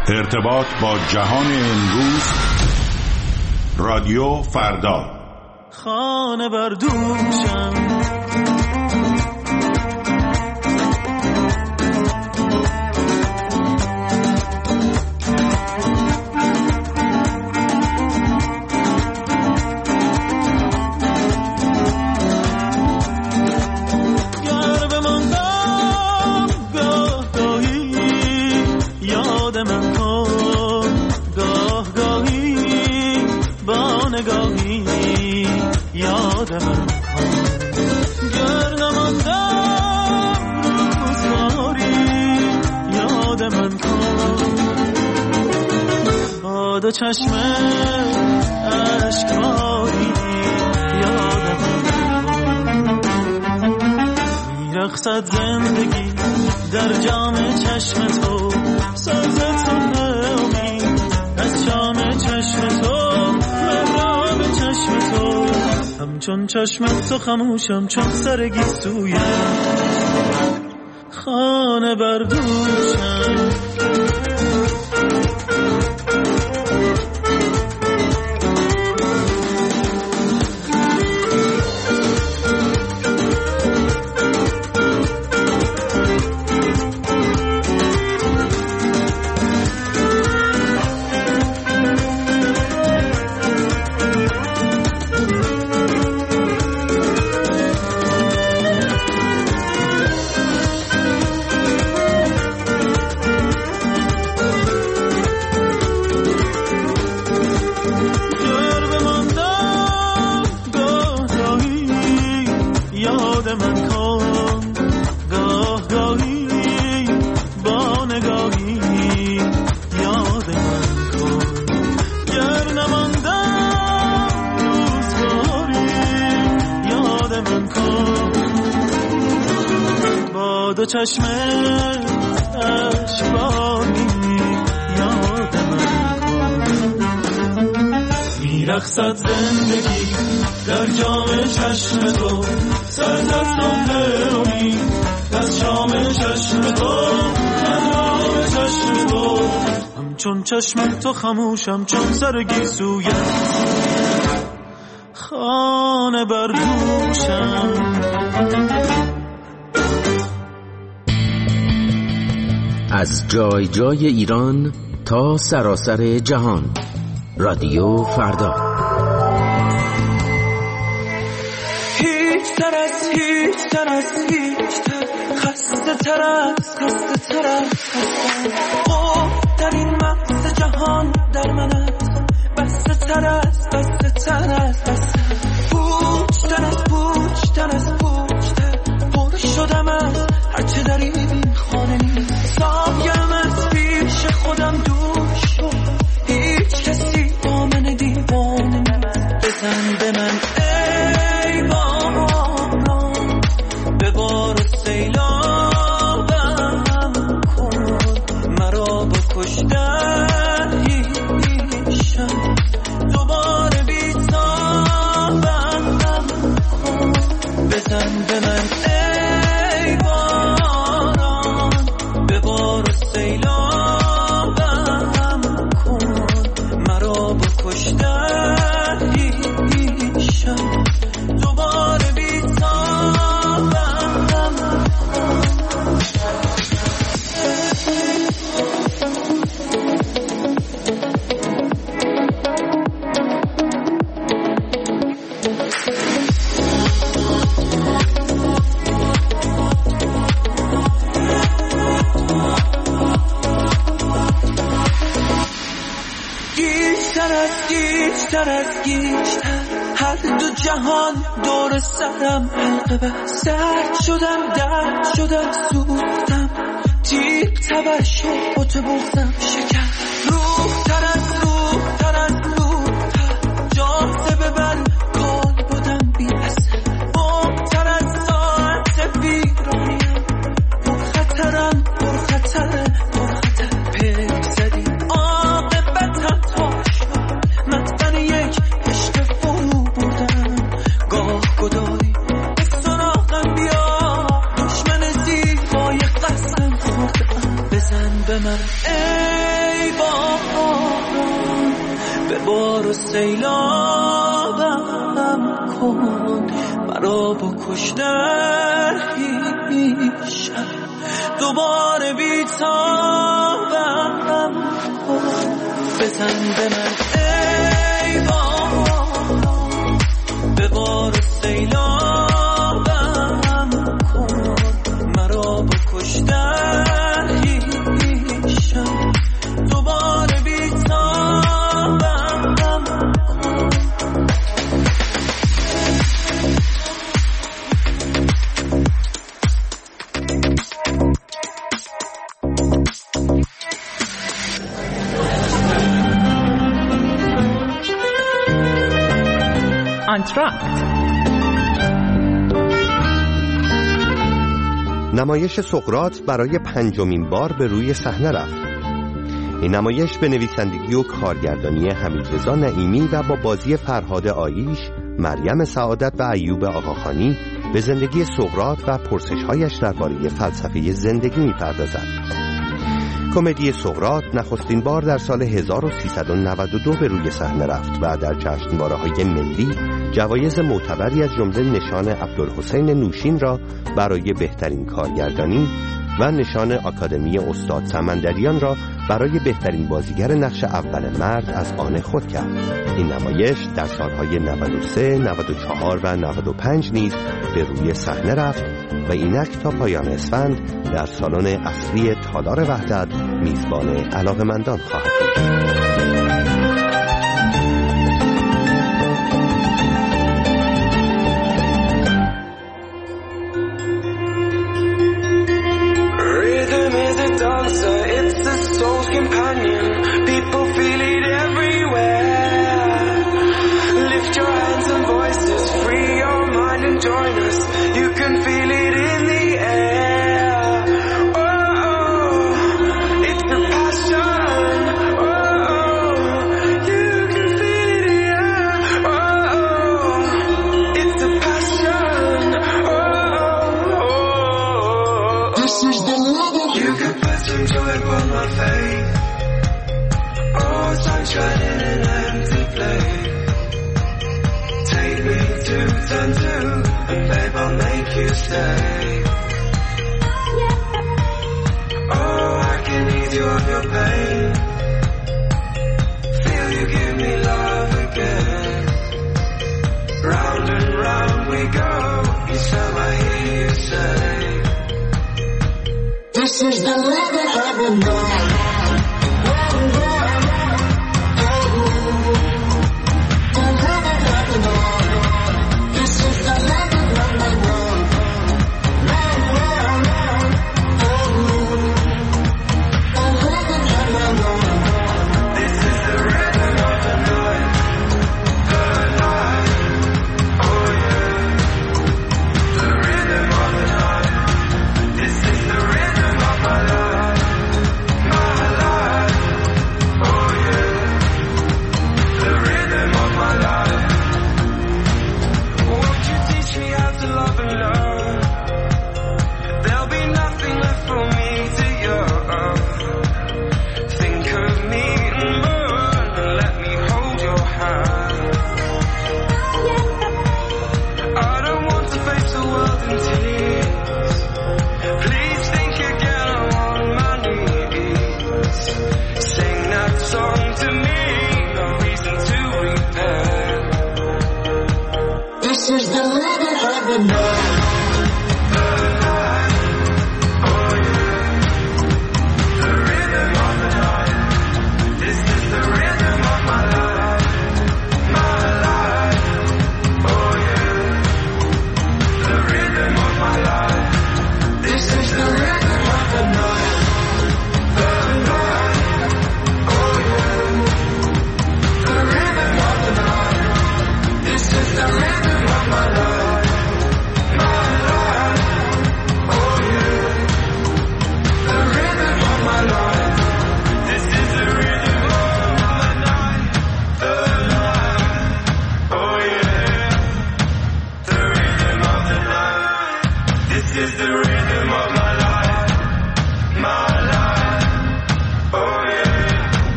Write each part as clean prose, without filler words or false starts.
ارتباط با جهان امروز. رادیو فردا. خانه بر دوشم دو چشم اشکباری یادم میرقصد زندگی در جام چشم تو، سازت تو امید از جام چشم تو، مهراب چشم تو، همچون چشم تو خموشم چون سر گیسوی خانه بر دوشم. دو چشم اشکباری یادم میرقصد زندگی در جام چشم تو، سرزد صبح امید از شام چشم تو، مهراب چشم تو، همچون چشم تو خموشم چون سر گیسوی خانه بر دوشم. از جای جای ایران تا سراسر جهان. رادیو فردا. هیچ تر از خسته تر در این مغز جهان در من است، بسته تر است پوچ تر پر شدم از هرچه در این خانه نیست، سایم از پیش خودم دور شد، هیچ کسی با من دیوانه نیست. بزن به من ای باران، ببار و سیلابم کن، مرا بکشتن هیشم دوباره بیتابم کن. بزن به من ای باران، ببار و سیلابم کن، مرا بکشتن هیشم دوباره بیتابم کن. گیجتر هر دو جهان دور سرم حلقه بست، درد شدم سوختم، تیغ تبر شد بوت بغزم شکر، روح تر جاذبه بر کال بودم بی اثر، بمتر از ساعت بیرانیم، پرخطرم پک زدی عاقبتم تا شد، مطمئن یک عشق فرو بردم، گاه گدایی به سراغم بیا، دشمن زیبای قصدم خوردم. بزن به من ای باران ببار و سیلابم کن، مرا با کشتن هیشم دوباره بیتابم کن. بزن به من ای باران ببار و سیلابم کن، مرا با کشتن هیشم دوباره بیتابم کن. آنتراکت نمایش سقراط برای 5مین بار به روی صحنه رفت. این نمایش به نویسندگی و کارگردانی حمیدرضا نعیمی و با بازی فرهاد آییش، مریم سعادت و ایوب آقاخانی به زندگی سقراط و پرسش‌هایش درباره فلسفه زندگی می‌پردازد. کمدی سقراط نخستین بار در سال 1392 به روی صحنه رفت و در جشنواره‌های ملی جوایز معتبری از جمله نشان عبدالحسین نوشین را برای بهترین کارگردانی و نشان آکادمی استاد سمندریان را برای بهترین بازیگر نقش اول مرد از آن خود کرد. این نمایش در سالهای 93، 94 و 95 نیز به روی صحنه رفت و اینک تا پایان اسفند در سالن اصلی تالار وحدت میزبان علاقه‌مندان خواهد بود.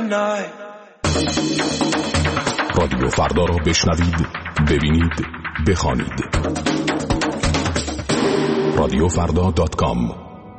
night. رادیو فردا را بشنوید، ببینید، بخوانید. رادیوفردا.com.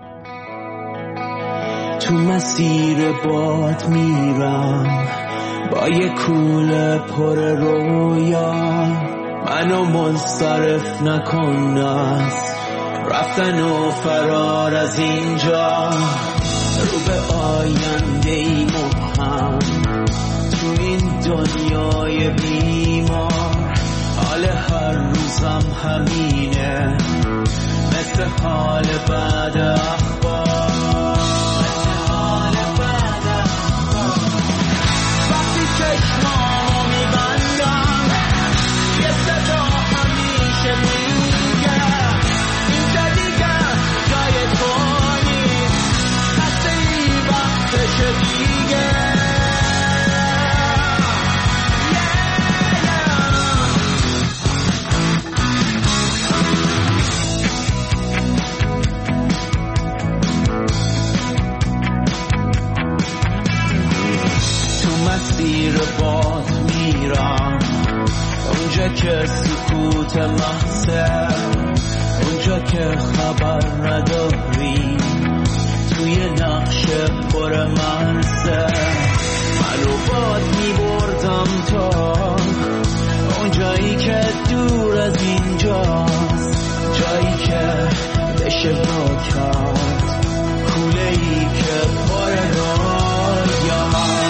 تو مسیر باد میرم با یه کوله پر رویا، منو منصرف نکن از رفتن و فرار از اینجا، رو به آینده ای مبهم تو این دنیای بیمار. حال هر روزم همینه، مثل حال بعد اخبار. وقتی چشمامو میبندم یه صدا همیشه میگه اینجا دیگه جای تو نیست، خسته ای وقتشه دیگه. مسیر باد میرم اونجا که سکوت محضه، اونجا که خبر نداری توی نقش پر مرزه. منو باد میبردم تا اونجایی که دور از اینجاست، جایی که بشه با کرد کوله ای که پر رویاست.